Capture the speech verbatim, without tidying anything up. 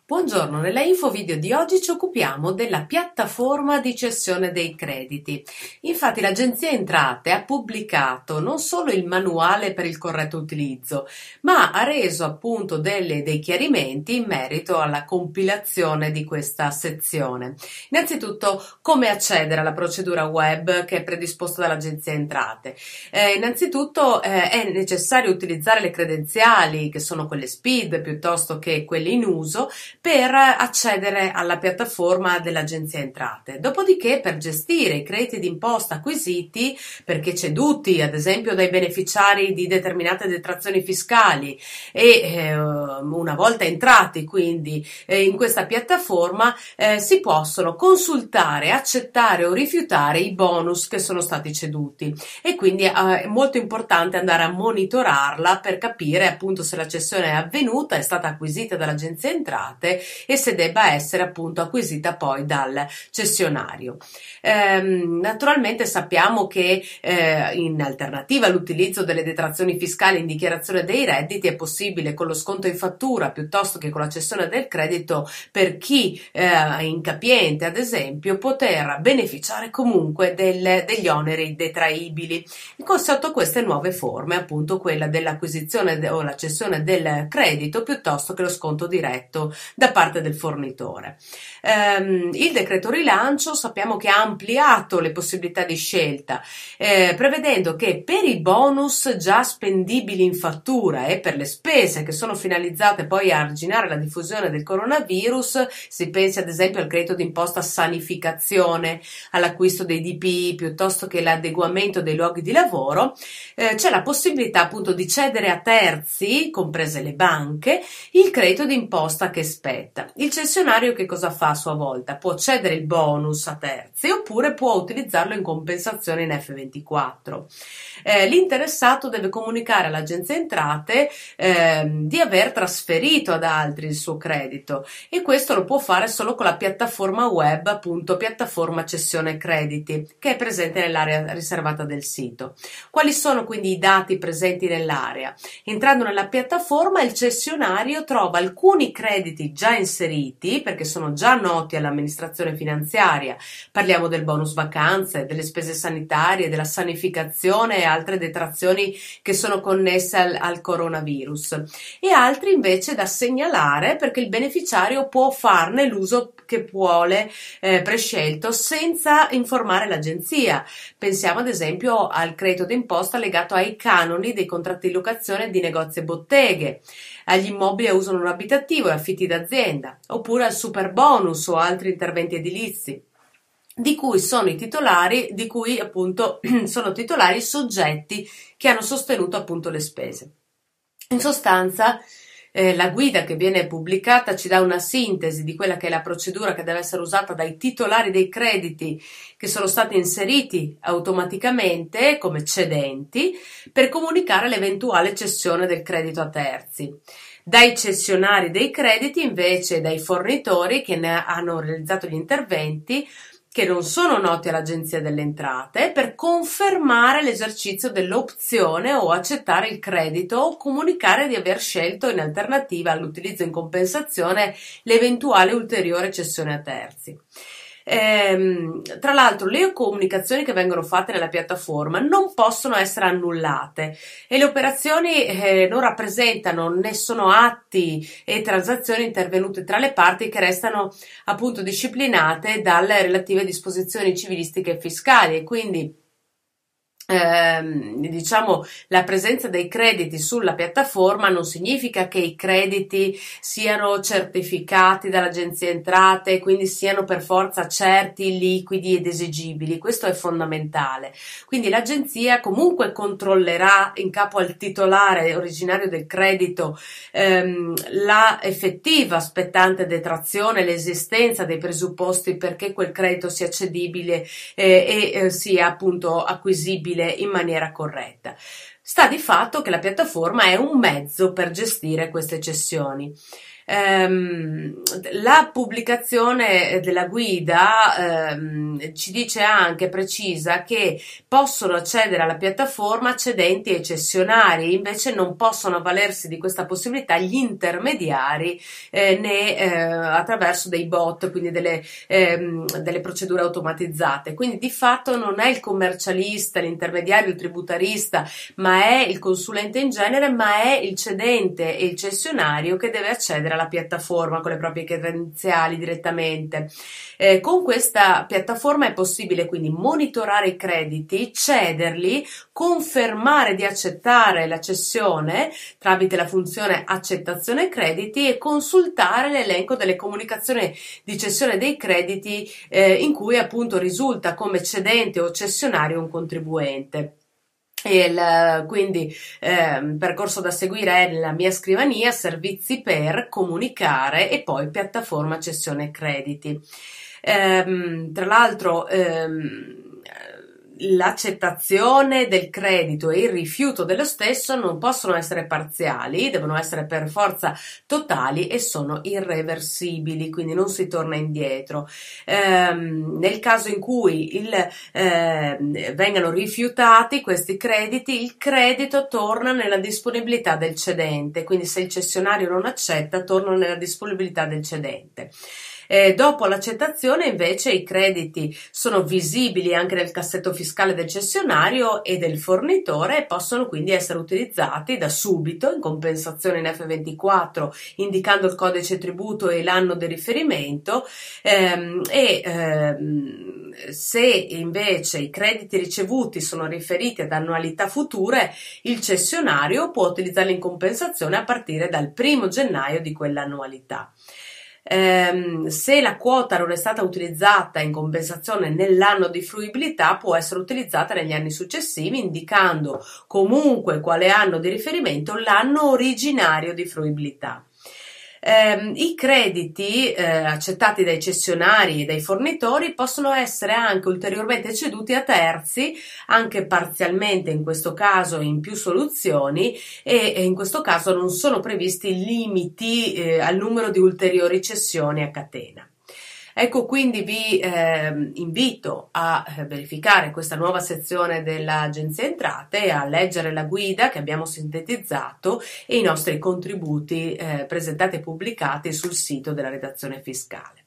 Buongiorno, nella info video di oggi ci occupiamo della piattaforma di cessione dei crediti. Infatti l'Agenzia Entrate ha pubblicato non solo il manuale per il corretto utilizzo, ma ha reso appunto delle, dei chiarimenti in merito alla compilazione di questa sezione. Innanzitutto, come accedere alla procedura web che è predisposta dall'Agenzia Entrate. Eh, innanzitutto eh, è necessario utilizzare le credenziali, che sono quelle S P I D piuttosto che quelle in uso, per accedere alla piattaforma dell'Agenzia Entrate. Dopodiché, per gestire i crediti d'imposta acquisiti, perché ceduti ad esempio dai beneficiari di determinate detrazioni fiscali e eh, una volta entrati quindi eh, in questa piattaforma, eh, si possono consultare, accettare o rifiutare i bonus che sono stati ceduti, e quindi eh, è molto importante andare a monitorarla per capire appunto se la cessione è avvenuta, è stata acquisita dall'Agenzia Entrate e se debba essere appunto acquisita poi dal cessionario. Ehm, naturalmente sappiamo che eh, in alternativa all'utilizzo delle detrazioni fiscali in dichiarazione dei redditi è possibile con lo sconto in fattura piuttosto che con la cessione del credito per chi eh, è incapiente ad esempio poter beneficiare comunque del, degli oneri detraibili sotto queste nuove forme, appunto quella dell'acquisizione de- o la cessione del credito piuttosto che lo sconto diretto da parte del fornitore. Ehm, il decreto rilancio sappiamo che ha ampliato le possibilità di scelta, eh, prevedendo che per i bonus già spendibili in fattura e per le spese che sono finalizzate poi a arginare la diffusione del coronavirus, si pensi ad esempio al credito d'imposta sanificazione, all'acquisto dei D P I piuttosto che l'adeguamento dei luoghi di lavoro, eh, c'è la possibilità appunto di cedere a terzi, comprese le banche, il credito d'imposta che spetta. Il cessionario che cosa fa a sua volta? Può cedere il bonus a terzi oppure può utilizzarlo in compensazione in F ventiquattro. Eh, l'interessato deve comunicare all'Agenzia Entrate eh, di aver trasferito ad altri il suo credito, e questo lo può fare solo con la piattaforma web, appunto piattaforma cessione crediti, che è presente nell'area riservata del sito. Quali sono quindi i dati presenti nell'area? Entrando nella piattaforma, il cessionario trova alcuni crediti già inseriti perché sono già noti all'amministrazione finanziaria. Parliamo del bonus vacanze, delle spese sanitarie, della sanificazione e altre detrazioni che sono connesse al, al coronavirus, e altri invece da segnalare perché il beneficiario può farne l'uso che vuole eh, prescelto senza informare l'agenzia. Pensiamo ad esempio al credito d'imposta legato ai canoni dei contratti di locazione di negozi e botteghe, agli immobili a uso non abitativo e affitti d'azienda, oppure al super bonus o altri interventi edilizi di cui sono i titolari, di cui appunto sono titolari i soggetti che hanno sostenuto appunto le spese. In sostanza, eh, la guida che viene pubblicata ci dà una sintesi di quella che è la procedura che deve essere usata dai titolari dei crediti che sono stati inseriti automaticamente come cedenti per comunicare l'eventuale cessione del credito a terzi. Dai cessionari dei crediti invece, dai fornitori che ne hanno realizzato gli interventi che non sono noti all'Agenzia delle Entrate, per confermare l'esercizio dell'opzione o accettare il credito o comunicare di aver scelto in alternativa all'utilizzo in compensazione l'eventuale ulteriore cessione a terzi. Ehm, tra l'altro le comunicazioni che vengono fatte nella piattaforma non possono essere annullate e le operazioni eh, non rappresentano né sono atti e transazioni intervenute tra le parti che restano appunto disciplinate dalle relative disposizioni civilistiche e fiscali, e quindi Eh, diciamo la presenza dei crediti sulla piattaforma non significa che i crediti siano certificati dall'Agenzia Entrate e quindi siano per forza certi, liquidi ed esigibili. Questo è fondamentale. Quindi l'agenzia comunque controllerà in capo al titolare originario del credito ehm, la effettiva spettante detrazione, l'esistenza dei presupposti perché quel credito sia cedibile eh, e eh, sia appunto acquisibile in maniera corretta. Sta di fatto che la piattaforma è un mezzo per gestire queste cessioni. Ehm, la pubblicazione della guida ehm, ci dice anche, precisa, che possono accedere alla piattaforma cedenti e cessionari, invece non possono avvalersi di questa possibilità gli intermediari eh, né eh, attraverso dei bot, quindi delle, ehm, delle procedure automatizzate. Quindi di fatto non è il commercialista, l'intermediario, il tributarista, ma è il consulente in genere, ma è il cedente e il cessionario che deve accedere alla piattaforma con le proprie credenziali direttamente. Eh, con questa piattaforma è possibile quindi monitorare i crediti, cederli, confermare di accettare la cessione tramite la funzione accettazione crediti e consultare l'elenco delle comunicazioni di cessione dei crediti eh, in cui appunto risulta come cedente o cessionario un contribuente. Il, quindi eh, percorso da seguire è nella mia scrivania, servizi per comunicare e poi piattaforma cessione crediti. Ehm, tra l'altro ehm, l'accettazione del credito e il rifiuto dello stesso non possono essere parziali, devono essere per forza totali e sono irreversibili, quindi non si torna indietro. Ehm, nel caso in cui il, eh, vengano rifiutati questi crediti, il credito torna nella disponibilità del cedente, quindi se il cessionario non accetta, torna nella disponibilità del cedente. Eh, dopo l'accettazione invece i crediti sono visibili anche nel cassetto fiscale del cessionario e del fornitore e possono quindi essere utilizzati da subito in compensazione in F ventiquattro indicando il codice tributo e l'anno di riferimento ehm, e ehm, se invece i crediti ricevuti sono riferiti ad annualità future, il cessionario può utilizzarli in compensazione a partire dal primo gennaio di quell'annualità. Um, se la quota non è stata utilizzata in compensazione nell'anno di fruibilità, può essere utilizzata negli anni successivi, indicando comunque quale anno di riferimento l'anno originario di fruibilità. Um, I crediti eh, accettati dai cessionari e dai fornitori possono essere anche ulteriormente ceduti a terzi, anche parzialmente in questo caso in più soluzioni e, e in questo caso non sono previsti limiti eh, al numero di ulteriori cessioni a catena. Ecco, quindi vi eh, invito a verificare questa nuova sezione dell'Agenzia Entrate e a leggere la guida che abbiamo sintetizzato e i nostri contributi eh, presentati e pubblicati sul sito della redazione fiscale.